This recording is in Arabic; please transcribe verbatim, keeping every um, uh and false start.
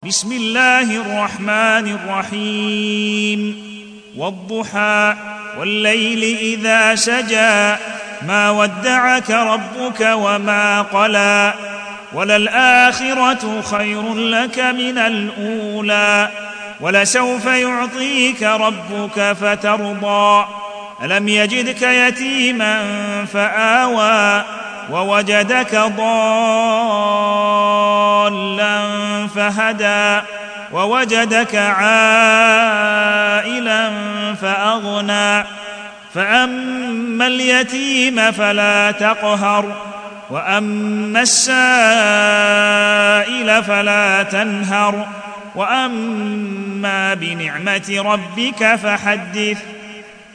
بسم الله الرحمن الرحيم والضحى والليل إذا سجى ما ودعك ربك وما قلى وللآخرة خير لك من الأولى ولسوف يعطيك ربك فترضى ألم يجدك يتيما فآوى ووجدك ضالا فهدى ووجدك عائلا فأغنى فأما اليتيم فلا تقهر وأما السائل فلا تنهر وأما بنعمة ربك فحدث